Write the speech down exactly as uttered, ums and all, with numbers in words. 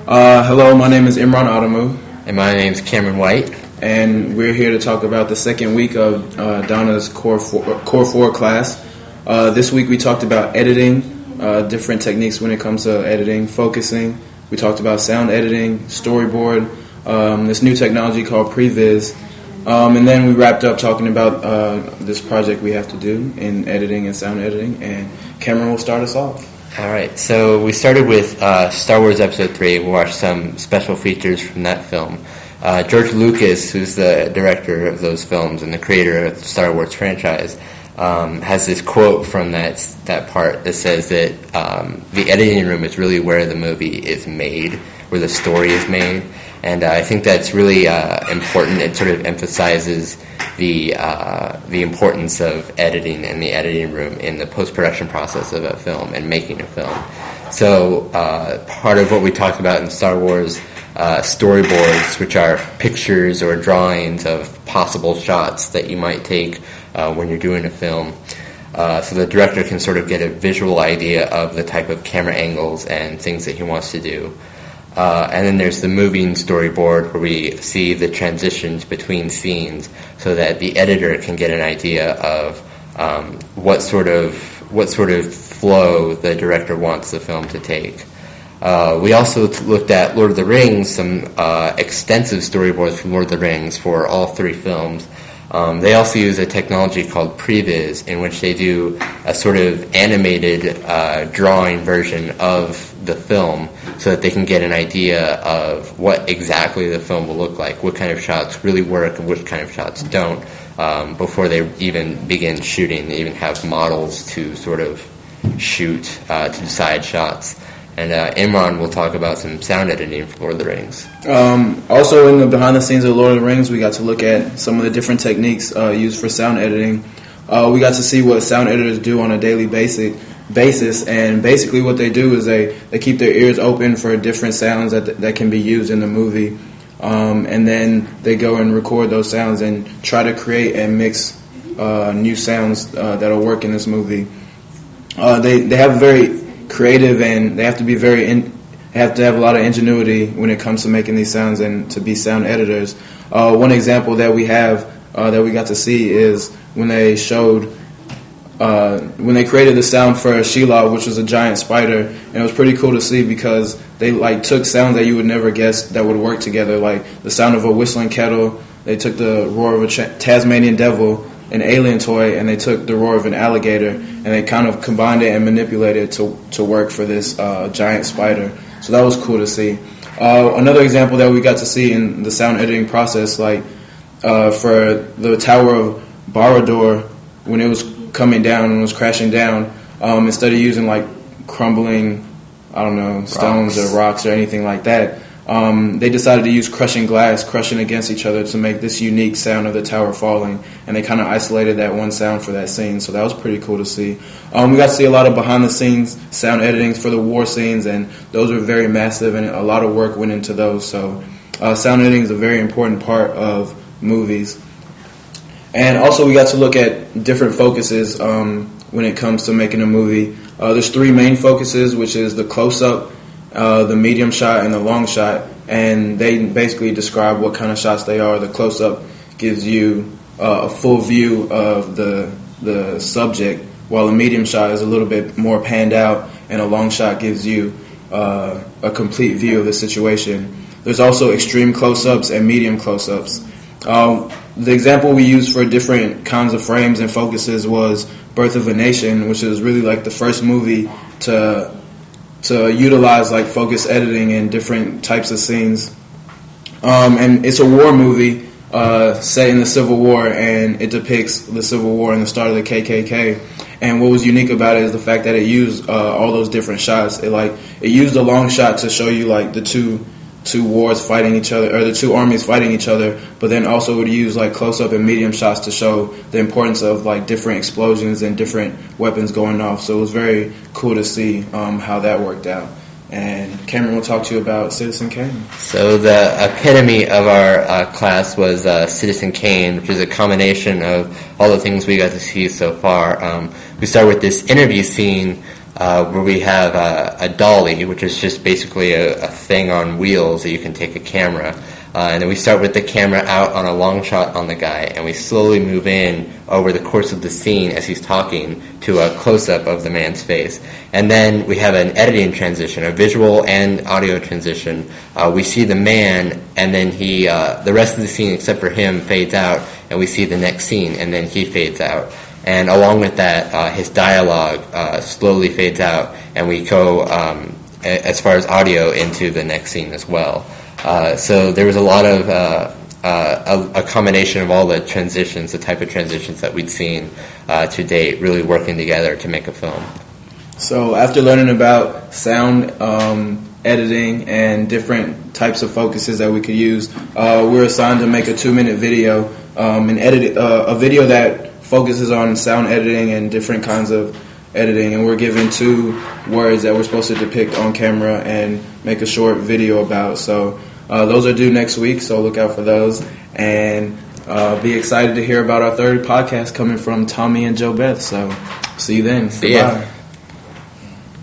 Uh, hello, my name is Imran Adamu. And my name is Cameron White. And we're here to talk about the second week of uh, Donna's Core four, Core four class. Uh, this week we talked about editing, uh, different techniques when it comes to editing, focusing. We talked about sound editing, storyboard, um, this new technology called Previs. Um, and then we wrapped up talking about uh, this project we have to do in editing and sound editing. And Cameron will start us off. All right, so we started with uh, Star Wars Episode three. We watched some special features from that film. Uh, George Lucas, who's the director of those films and the creator of the Star Wars franchise, um, has this quote from that that part that says that um, the editing room is really where the movie is made, where the story is made. And uh, I think that's really uh, important. It sort of emphasizes the uh, the importance of editing and the editing room in the post-production process of a film and making a film. So uh, part of what we talked about in Star Wars uh, storyboards, which are pictures or drawings of possible shots that you might take uh, when you're doing a film. Uh, so the director can sort of get a visual idea of the type of camera angles and things that he wants to do. Uh, and then there's the moving storyboard where we see the transitions between scenes so that the editor can get an idea of um, what sort of what sort of flow the director wants the film to take. Uh, we also t- looked at Lord of the Rings, some uh, extensive storyboards from Lord of the Rings for all three films. Um, they also use a technology called Previs, in which they do a sort of animated uh, drawing version of the film so that they can get an idea of what exactly the film will look like, what kind of shots really work and which kind of shots don't, um, before they even begin shooting. They even have models to sort of shoot, uh, to decide shots. And uh, Imran will talk about some sound editing for Lord of the Rings. Um, also, in the behind the scenes of Lord of the Rings, we got to look at some of the different techniques uh, used for sound editing. Uh, we got to see what sound editors do on a daily basic basis, and basically what they do is they, they keep their ears open for different sounds that that can be used in the movie, um, and then they go and record those sounds and try to create and mix uh, new sounds uh, that'll work in this movie. Uh, they they have very creative, and they have to be very in, have to have a lot of ingenuity when it comes to making these sounds and to be sound editors. Uh, one example that we have uh, that we got to see is when they showed uh, when they created the sound for Shelob, which was a giant spider, and it was pretty cool to see because they like took sounds that you would never guess that would work together, like the sound of a whistling kettle. They took the roar of a Ch- Tasmanian devil, an alien toy, and they took the roar of an alligator, and they kind of combined it and manipulated it to to work for this uh, giant spider. So that was cool to see. Uh, another example that we got to see in the sound editing process, like uh, for the Tower of Barad-dûr, when it was coming down and was crashing down, um, instead of using like crumbling, I don't know, stones rocks. or rocks or anything like that, Um, they decided to use crushing glass, crushing against each other to make this unique sound of the tower falling, and they kind of isolated that one sound for that scene, so that was pretty cool to see. Um, we got to see a lot of behind-the-scenes sound editings for the war scenes, and those were very massive, and a lot of work went into those, so uh, sound editing is a very important part of movies. And also we got to look at different focuses um, when it comes to making a movie. Uh, there's three main focuses, which is the close-up, Uh, the medium shot, and the long shot, and they basically describe what kind of shots they are. The close-up gives you uh, a full view of the the subject, while a medium shot is a little bit more panned out, and a long shot gives you uh, a complete view of the situation. There's also extreme close-ups and medium close-ups. Um, the example we used for different kinds of frames and focuses was Birth of a Nation, which is really like the first movie to to utilize like focus editing in different types of scenes. Um, and it's a war movie uh, set in the Civil War, and it depicts the Civil War and the start of the K K K. And what was unique about it is the fact that it used uh, all those different shots. It like it used a long shot to show you like the two two wars fighting each other, or the two armies fighting each other, but then also would use like close-up and medium shots to show the importance of like different explosions and different weapons going off. So it was very cool to see um, how that worked out. And Cameron will talk to you about Citizen Kane. So the epitome of our uh, class was uh, Citizen Kane, which is a combination of all the things we got to see so far. Um, we start with this interview scene uh, where we have a, a dolly, which is just basically a, a thing on wheels that you can take a camera. Uh, and then we start with the camera out on a long shot on the guy, and we slowly move in over the course of the scene as he's talking to a close-up of the man's face. And then we have an editing transition, a visual and audio transition. Uh, we see the man, and then he, uh, the rest of the scene except for him fades out, and we see the next scene, and then he fades out. And along with that, uh, his dialogue uh, slowly fades out, and we go, um, a- as far as audio, into the next scene as well. Uh, so there was a lot of uh, uh, a, a combination of all the transitions, the type of transitions that we'd seen uh, to date, really working together to make a film. So after learning about sound um, editing and different types of focuses that we could use, uh, we were assigned to make a two-minute video um, and edit uh, a video that focuses on sound editing and different kinds of editing. And we're given two words that we're supposed to depict on camera and make a short video about. So. Uh, those are due next week, so look out for those. And uh, be excited to hear about our third podcast coming from Tommy and Joe Beth. So see you then. See ya. Goodbye.